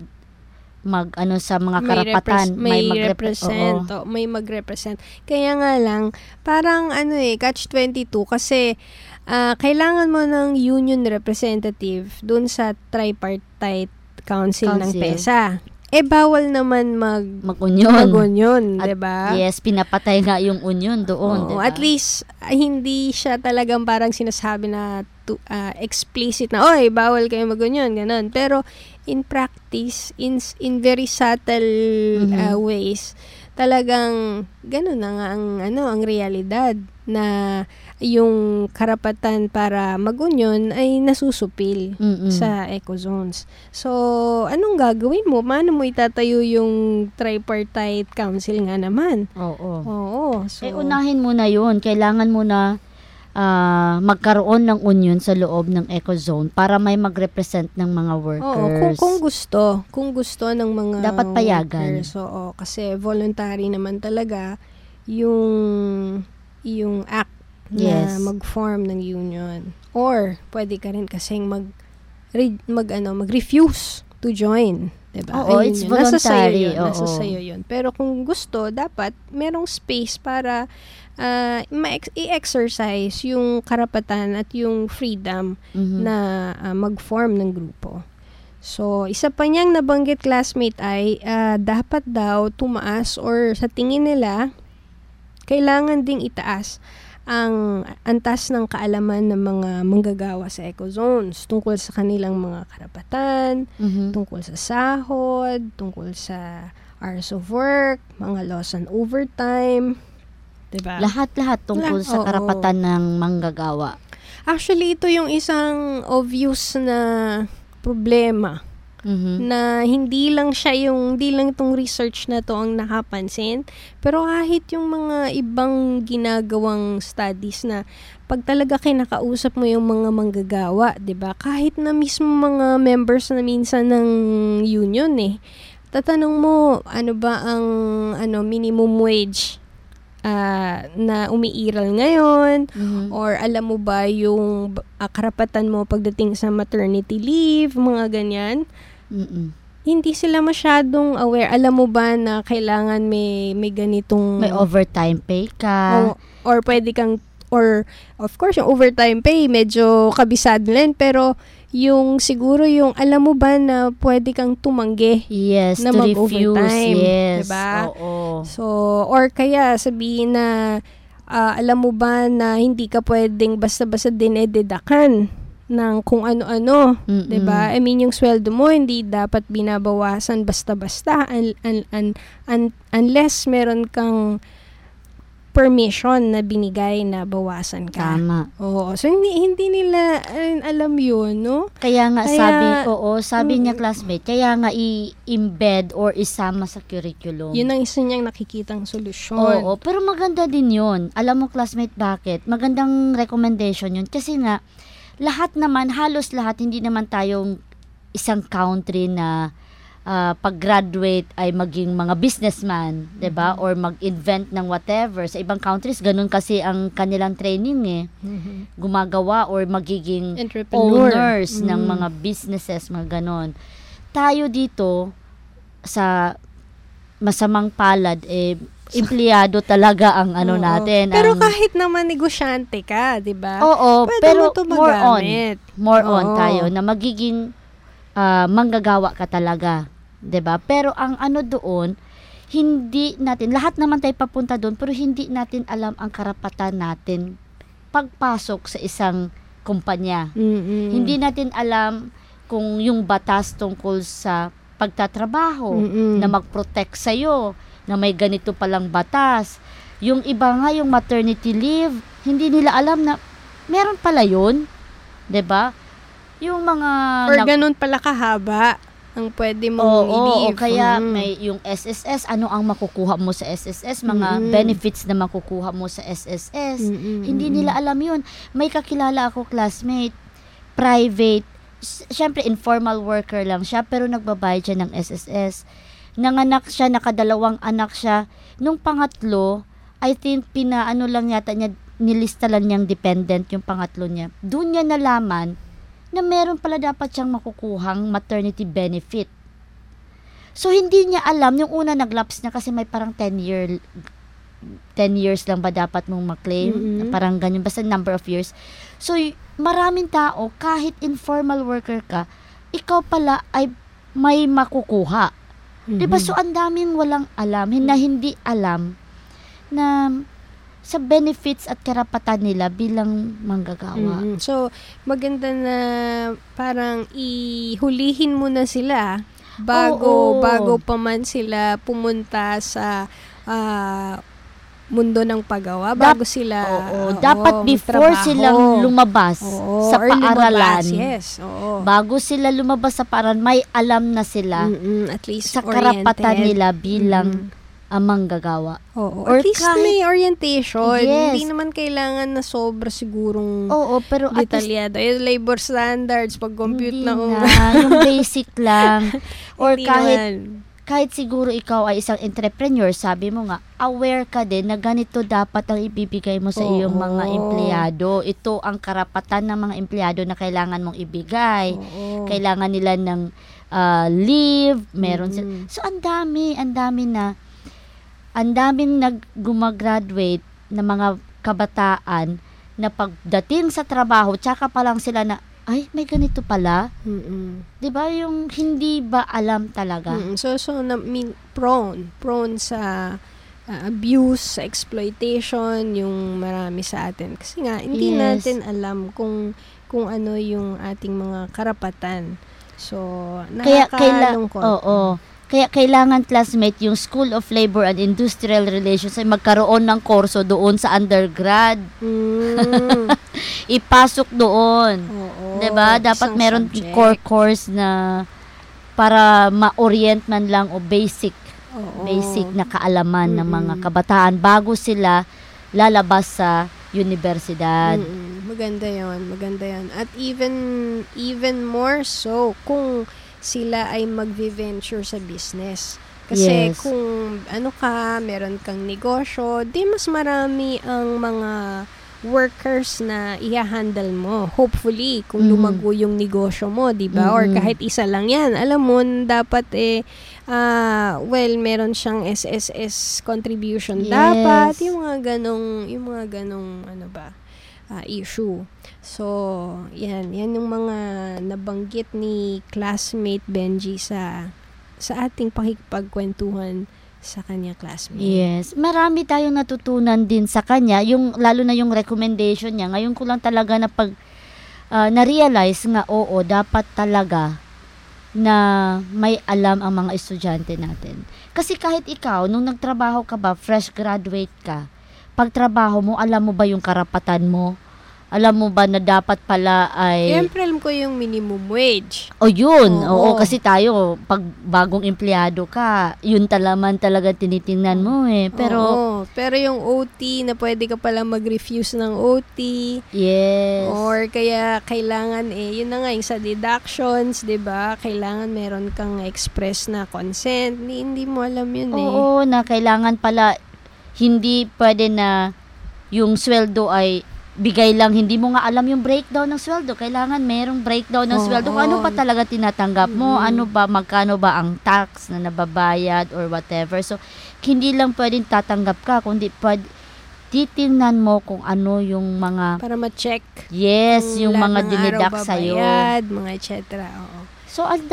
sa mga karapatan, may mag-represent. Kaya nga lang, parang catch-22 kasi kailangan mo ng union representative doon sa tripartite council ng PEZA. Bawal naman mag-union, diba? Yes, pinapatay nga yung union doon, diba? At least, hindi siya talagang parang sinasabi na explicit na, bawal kayo mag-union, ganun. Pero, in practice, in very subtle ways, talagang ganun na nga ang realidad na yung karapatan para mag-union ay nasusupil sa Ecozones. So, anong gagawin mo? Paano mo itatayo yung tripartite council nga naman? Oo. So, unahin mo na yun. Kailangan mo na magkaroon ng union sa loob ng Ecozone para may mag-represent ng mga workers. Kung gusto ng mga dapat payagan. Workers. Kasi voluntary naman talaga yung act na mag-form ng union. Or pwede ka rin kasing mag-refuse to join, 'di ba? It's voluntary. Nasa sayo 'yun. Pero kung gusto, dapat merong space para i-exercise yung karapatan at yung freedom na mag-form ng grupo. So, isa pa niyang nabanggit classmate ay dapat daw tumaas or sa tingin nila kailangan ding itaas ang antas ng kaalaman ng mga manggagawa sa Ecozones tungkol sa kanilang mga karapatan, tungkol sa sahod, tungkol sa hours of work, mga loss and overtime, diba? Lahat-lahat tungkol sa karapatan ng manggagawa. Actually, ito yung isang obvious na problema. Na hindi lang itong research na to ang nakapansin, pero kahit yung mga ibang ginagawang studies na pag talaga kinakausap mo yung mga manggagawa, 'di ba? Kahit na mismo mga members na minsan ng union tatanong mo ano ba ang minimum wage na umiiral ngayon, or alam mo ba yung karapatan mo pagdating sa maternity leave, mga ganyan. Hindi sila masyadong aware. Alam mo ba na kailangan may ganitong may overtime pay ka, or pwede kang or of course yung overtime pay medyo kabisado lang, pero yung siguro yung alam mo ba na pwede kang tumanggi na to mag-overtime, refuse, yes. diba? Oo. So, or kaya sabihin na alam mo ba na hindi ka pwedeng basta-basta dinededakan ng kung ano-ano, 'di ba? I mean, yung sweldo mo hindi dapat binabawasan basta-basta unless meron kang permission na binigay na bawasan ka. Tama. Oo. So, hindi nila alam yun, no? Kaya nga sabi niya classmate, kaya nga i-embed or isama sa curriculum. Yun ang isa niyang nakikitang solusyon. Oo, pero maganda din yun. Alam mo classmate, bakit? Magandang recommendation yun. Kasi nga, halos lahat, hindi naman tayong isang country na pag-graduate ay maging mga businessman, 'di ba? Or mag-invent ng whatever. Sa ibang countries ganun kasi ang kanilang training eh. Gumagawa or magiging owners ng mga businesses, mga ganon. Tayo dito sa masamang palad empleyado talaga ang natin. Pero kahit naman negosyante ka, 'di ba? Oo, pwede pero mo to magamit. More on tayo na magiging manggagawa ka talaga. 'Di ba? Pero ang doon, hindi natin, lahat naman tayo papunta doon, pero hindi natin alam ang karapatan natin pagpasok sa isang kumpanya. Hindi natin alam kung yung batas tungkol sa pagtatrabaho, na mag-protect sa'yo, na may ganito palang batas. Yung iba nga, yung maternity leave, hindi nila alam na meron pala yun. 'Di ba? Yung mga or ganun pala kahaba ang pwede mong i-leave. Kaya may yung SSS, ano ang makukuha mo sa SSS, mga benefits na makukuha mo sa SSS. Hindi nila alam yun. May kakilala ako classmate, private, syempre informal worker lang siya, pero nagbabayad siya ng SSS. Nanganak siya, nakadalawang anak siya. Nung pangatlo, I think lang yata niya, nilista lang niyang dependent yung pangatlo niya. Doon niya nalaman na meron pala dapat siyang makukuhang maternity benefit. So, hindi niya alam. Yung una, nag-lapse na kasi may parang 10 years lang ba dapat mong maklaim? Parang ganyan. Basta number of years. So, maraming tao, kahit informal worker ka, ikaw pala ay may makukuha. Diba? So, ang daming walang alam, na hindi alam na sa benefits at karapatan nila bilang manggagawa. So, maganda na parang ihulihin mo na sila bago pa man sila pumunta sa mundo ng paggawa, bago sila dapat before silang lumabas sa paaralan. Bago sila lumabas sa paaralan, may alam na sila at least sa karapatan nila bilang manggagawa. Or at least may orientation. Hindi naman kailangan na sobra sigurong pero detalyado. Yung labor standards, pag-compute na yung basic lang. Or kahit siguro ikaw ay isang entrepreneur, sabi mo nga, aware ka din na ganito dapat ang ibibigay mo sa iyong mga empleyado. Ito ang karapatan ng mga empleyado na kailangan mong ibigay. Kailangan nila ng leave, meron sila. So, ang daming gumagraduate na mga kabataan na pagdating sa trabaho, tsaka pa lang sila na, ay, may ganito pala. Diba? Yung hindi ba alam talaga. So prone sa abuse, sa exploitation, yung marami sa atin. Kasi nga, hindi natin alam kung ano yung ating mga karapatan. So, nakakalungkot. Kaya kailangan classmate yung School of Labor and Industrial Relations ay magkaroon ng kurso doon sa undergrad. Ipasok doon. 'Di ba? Dapat meron core course na para ma-orient man lang o basic na kaalaman ng mga kabataan bago sila lalabas sa universidad. Maganda 'yon. At even more so kung sila ay mag-venture sa business. Kasi kung meron kang negosyo, di mas marami ang mga workers na i-handle mo. Hopefully, kung lumago yung negosyo mo, di ba? Or kahit isa lang yan. Alam mo, dapat meron siyang SSS contribution. Dapat, yung mga ganong, issue. So, yan yung mga nabanggit ni classmate Benji sa ating pakikipagkwentuhan sa kanya classmate. Yes. Marami tayong natutunan din sa kanya, lalo na yung recommendation niya. Ngayon ko lang talaga na-realize nga, dapat talaga na may alam ang mga estudyante natin. Kasi kahit ikaw, nung nagtrabaho ka ba, fresh graduate ka, pagtrabaho mo, alam mo ba yung karapatan mo? Alam mo ba na dapat pala ay... Siyempre, alam ko yung minimum wage. Yun. Oo, kasi tayo, pag bagong empleyado ka, yun talaga tinitingnan mo Pero yung OT, na pwede ka pala mag-refuse ng OT. Yes. Or kaya kailangan, yun na nga, yung sa deductions, diba? Kailangan meron kang express na consent. Hindi mo alam yun Oo, na kailangan pala, hindi pwede na yung sweldo ay bigay lang, hindi mo nga alam yung breakdown ng sweldo. Kailangan merong breakdown ng sweldo. Kung ano pa talaga tinatanggap mo, magkano ba ang tax na nababayad or whatever. So, hindi lang pwedeng tatanggap ka, kundi titingnan mo kung ano yung mga... Para ma-check. Yes, yung mga dineduct sa'yo. Mga et cetera. So, ang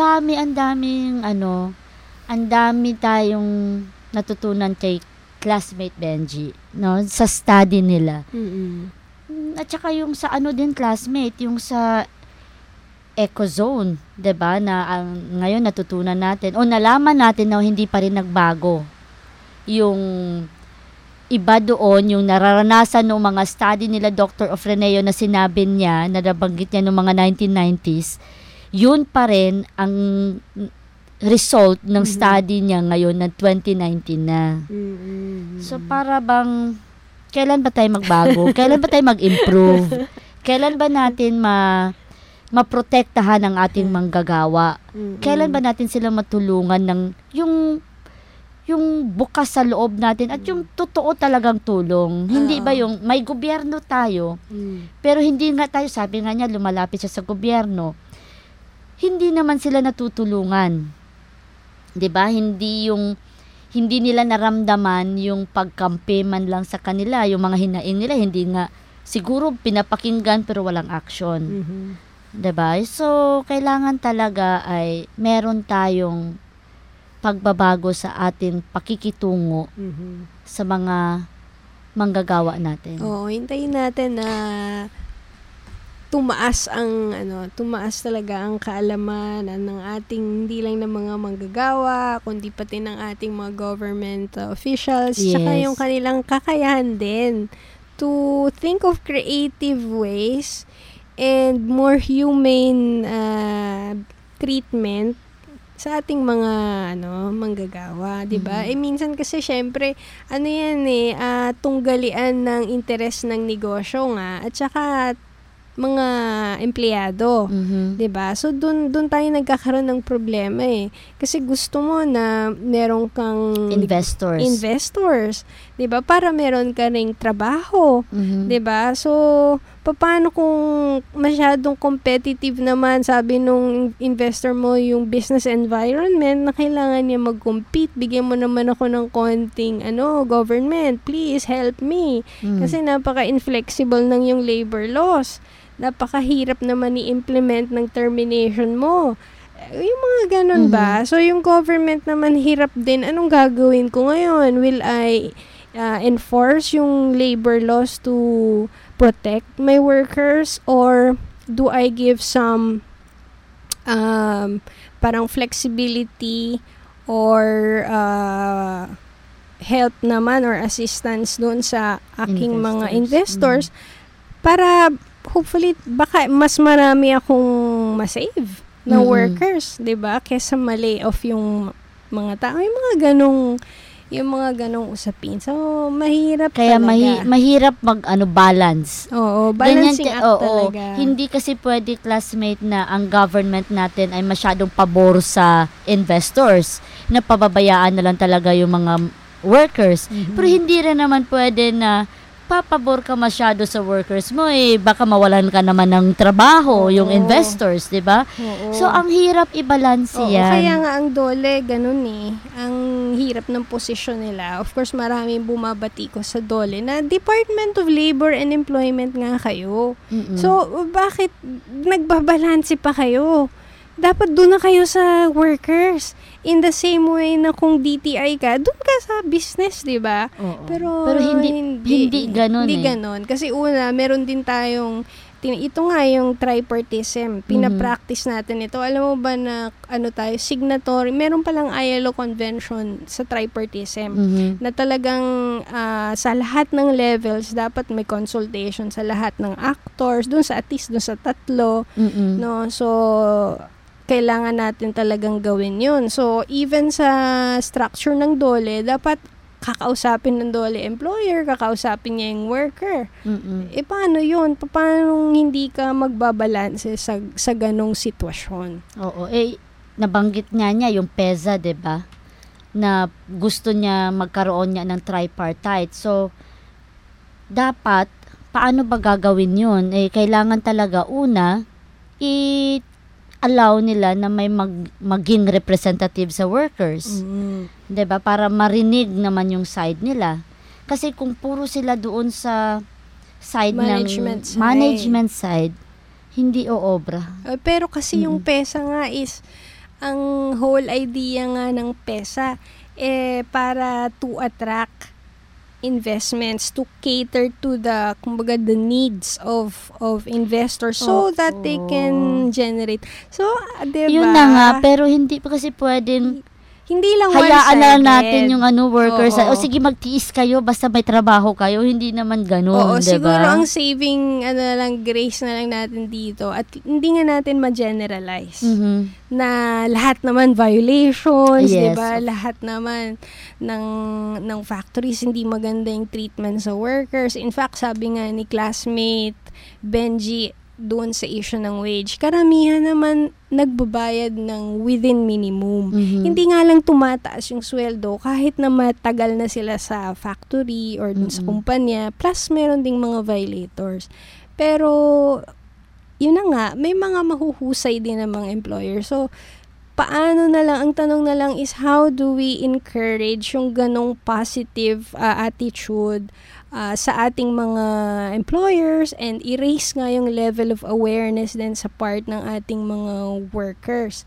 dami tayong natutunan kay classmate Benji, no? Sa study nila. At saka yung sa din classmate, yung sa Ecozone, 'di ba? Na ngayon natutunan natin o nalaman natin na hindi pa rin nagbago. Yung iba doon, yung nararanasan ng mga study nila Dr. Ofreneo na sinabi niya, na nabanggit niya noong mga 1990s, yun pa rin ang result ng study niya ngayon na 2019 na. So para bang kailan ba tayo magbago? Kailan ba tayo mag-improve? Kailan ba natin maprotektahan ang ating manggagawa? Kailan ba natin sila matulungan ng yung bukas sa loob natin at yung totoo talagang tulong? Hindi ba yung may gobyerno tayo, pero hindi nga tayo, sabi nga niya, lumalapit siya sa gobyerno. Hindi naman sila natutulungan. 'Di ba? Hindi nila naramdaman yung pagkampi man lang sa kanila, yung mga hinaing nila, hindi nga, siguro pinapakinggan pero walang action. Diba? So, kailangan talaga ay meron tayong pagbabago sa ating pakikitungo sa mga manggagawa natin. Hintayin natin na tumaas talaga ang kaalaman ng ating, hindi lang ng mga manggagawa, kundi pati ng ating mga government officials, tsaka yung kanilang kakayahan din to think of creative ways and more humane treatment sa ating mga manggagawa, 'di ba? Minsan kasi syempre tunggalian ng interes ng negosyo nga, at saka mga empleyado, 'di ba? So doon tayo nagkakaroon ng problema kasi gusto mo na meron kang investors, 'di ba? Para meron ka ring trabaho, 'di ba? So paano kung masyadong competitive naman, sabi nung investor mo, yung business environment na kailangan niya mag-compete, bigyan mo naman ako ng konting government, please help me. Kasi napaka-inflexible ng yung labor laws. Napakahirap naman i-implement ng termination mo. Yung mga ganun ba? So, yung government naman hirap din. Anong gagawin ko ngayon? Will I enforce yung labor laws to protect my workers, or do I give some parang flexibility or help naman or assistance doon sa aking mga investors para hopefully baka mas marami akong ma-save na workers, 'di ba? Kaysa ma-lay off yung mga tao, yung mga ganong usapin. So mahirap kaya talaga. Mahirap balance. Oo, balancing act talaga. Hindi kasi pwede, classmate, na ang government natin ay masyadong pabor sa investors, na pababayaan na lang talaga yung mga workers. Pero hindi rin naman pwede na nagpapabor ka masyado sa workers mo, baka mawalan ka naman ng trabaho, yung investors, di ba? So, ang hirap i-balance yan. Kaya nga ang DOLE, ganun ang hirap ng posisyon nila. Of course, maraming bumabati ko sa DOLE na Department of Labor and Employment nga kayo. So, bakit nagbabalanse pa kayo? Dapat doon na kayo sa workers. In the same way na kung DTI ka, doon ka sa business, di ba? Pero hindi ganun. Hindi ganun. Kasi una, meron din tayong, ito nga yung tripartism. Pinapractice natin ito. Alam mo ba na signatory, meron palang ILO convention sa tripartism na talagang sa lahat ng levels, dapat may consultation sa lahat ng actors, at least dun sa tatlo. No? So, kailangan natin talagang gawin yun. So, even sa structure ng DOLE, dapat kakausapin ng DOLE employer, kakausapin niya yung worker. Paano yun? Paano hindi ka magbabalanse sa ganong sitwasyon? Oo. Nabanggit niya yung PEZA, diba? Na gusto niya magkaroon niya ng tripartite. So, dapat, paano ba gagawin yun? Kailangan talaga, una, allow nila na may maging representative sa workers. 'Di ba? Para marinig naman yung side nila. Kasi kung puro sila doon sa side management side, hindi oobra. Pero kasi yung PESA nga is ang whole idea nga ng PESA para to attract investments, to cater to the needs of investors so that they can generate. So, diba? Yun na nga, pero hindi pa kasi pwedeng hindi lang hayaan na natin yung workers. O sige, magtiis kayo basta may trabaho kayo. Hindi naman ganun, diba? Siguro ang saving grace na lang natin dito at hindi nga natin ma-generalize na lahat naman violations, diba? Lahat naman ng factories hindi maganda yung treatment sa workers. In fact, sabi nga ni classmate Benji doon sa issue ng wage, karamihan naman nagbabayad ng within minimum. Hindi nga lang tumataas yung sweldo kahit na matagal na sila sa factory or dun sa kumpanya, plus meron ding mga violators. Pero yun na nga, may mga mahuhusay din ng mga employer. So, paano na lang, ang tanong na lang is how do we encourage yung ganong positive attitude sa ating mga employers and erase nga yung level of awareness din sa part ng ating mga workers.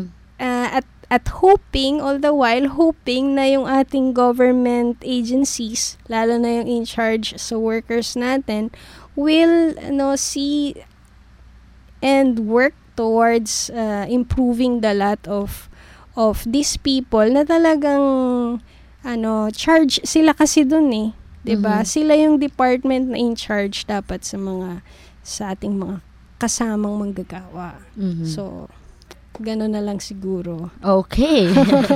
At hoping, all the while, hoping na yung ating government agencies, lalo na yung in charge sa workers natin, will see and work towards improving the lot of these people na talagang charge sila kasi dun 'di ba? Sila yung department na in charge dapat sa ating mga kasamang manggagawa. So, gano'n na lang siguro. Okay.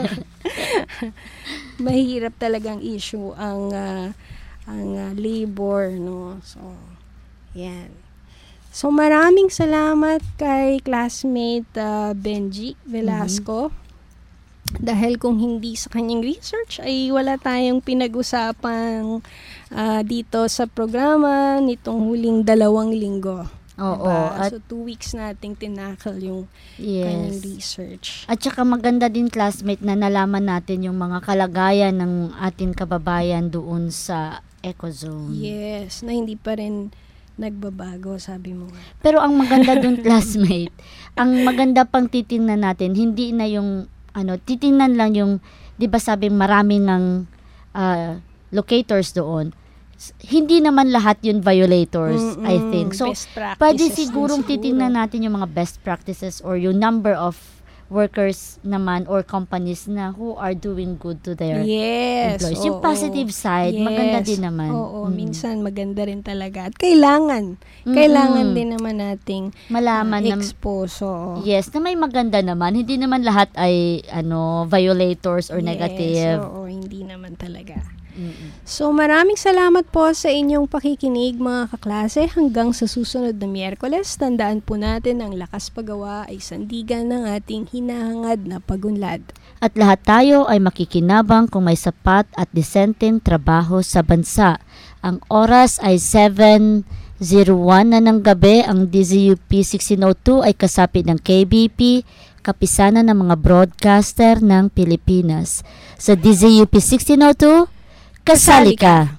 Mahirap talagang issue ang labor, no? So, yan. So, maraming salamat kay classmate Benji Velasco. Dahil kung hindi sa kanyang research, ay wala tayong pinag-usapang dito sa programa nitong huling 2 linggo. Oo. Diba? So, 2 weeks nating tinakal yung kanyang research. At saka maganda din, classmate, na nalaman natin yung mga kalagayan ng ating kababayan doon sa Ecozone. Yes, na hindi pa rin nagbabago, sabi mo. Pero ang maganda doon, classmate, ang maganda pang titingnan natin, hindi na yung titingnan lang yung, di ba sabi maraming ng locators doon. Hindi naman lahat yun violators, I think. So, pwede sigurong titingnan natin yung mga best practices or yung number of workers naman or companies na who are doing good to their employees. Yung positive side, maganda din naman. Oo, minsan maganda rin talaga. At kailangan din naman nating malaman expose. Yes, na may maganda naman. Hindi naman lahat ay violators or negative. Oo, hindi naman talaga. So, maraming salamat po sa inyong pakikinig mga kaklase. Hanggang sa susunod na Miyerkules, tandaan po natin ang lakas paggawa ay sandigan ng ating hinahangad na pagunlad. At lahat tayo ay makikinabang kung may sapat at disenteng trabaho sa bansa. Ang oras ay 7:01 na ng gabi. Ang DZUP 1602 ay kasapi ng KBP, kapisanan ng mga broadcaster ng Pilipinas. Sa DZUP 1602, kasali ka!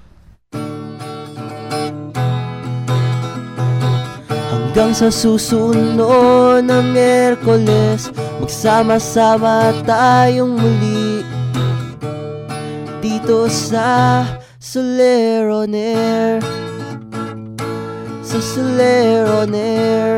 Hanggang sa susunod na Miyerkules, magsama-sama tayong muli dito sa Solero On Air, sa Solero On Air.